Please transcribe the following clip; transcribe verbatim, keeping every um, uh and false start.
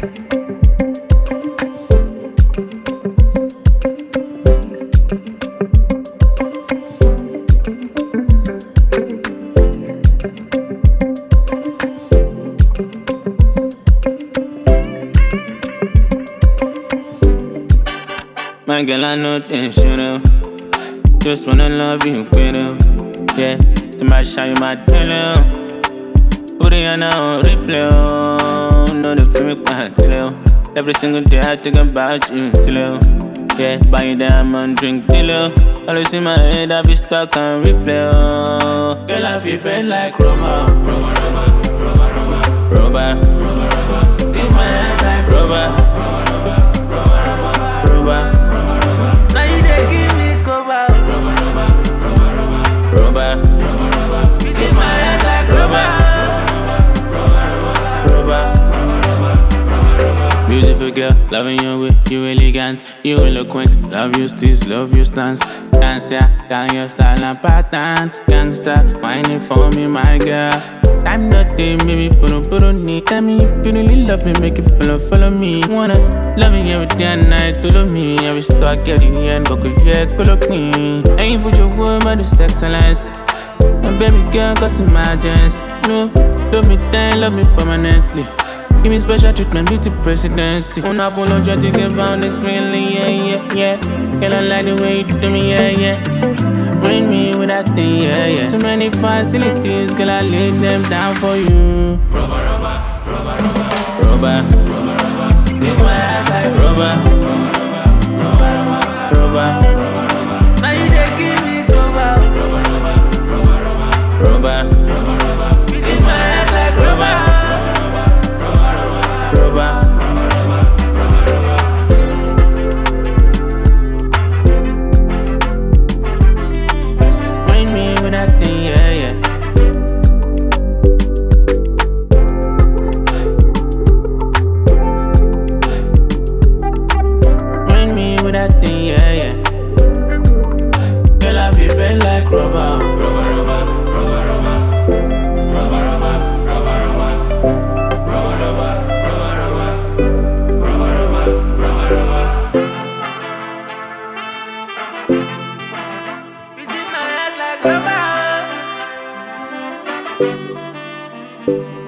My girl, I know this, you know. Just wanna love you, quiero. Yeah, to my shine, you my pillow. Put it on a replay, oh. Know the feel me quite till. Every single day I think about you, till. Yeah, buy diamond, drink pillow. Always in my head, I be stuck on replay, oh. Girl, I feel bad like rubber, rubber, rubber, rubber, rubber, rubber, rubber. This my head like rubber, rubber, rubber, rubber, rubber. Now you dey give me cover, rubber, rubber, rubber, rubber, rubber. This is my head like rubber, rubber, rubber, rubber. Beautiful girl, loving your way, you elegant, you eloquent. Love your steez, love your stance. Dance ya, down your style and pattern. Gangsta, whining for me, my girl. I'm not there, maybe put on, put on me. Tell me if you really love me, make it follow, follow me. Wanna love me every day and night, follow me. Every start getting here and buckle, yeah, look me. Ain't for your word, but it's excellence. And baby girl, cause emergence. Love, love me then, love me permanently. Give me special treatment, beauty presidency. Unapologetic about this feeling, yeah, yeah, yeah. Girl, I like the way you do me, yeah, yeah. Bring me with that thing, yeah, yeah. Too many facilities, girl, I lay them down for you. Rubber, rubber, rubber, rubber, rubber, rubber, rubber. Take my heart like rubber, rubber, rubber, rubber, rubber, rubber. Now you dey give me cover, rubber, rubber, rubber, rubber, rubber, rubber. Take my heart like rubber, rubber, rubber, rubber, rubber. With that thing, yeah, yeah. Bring me with that thing, yeah, yeah. Girl, I feel bad like rubber, rubber, rubber, rubber, rubber, rubber, rubber, rubber, rubber, rubber, rubber, rubber, rubber, rubber. This is my head like rubber.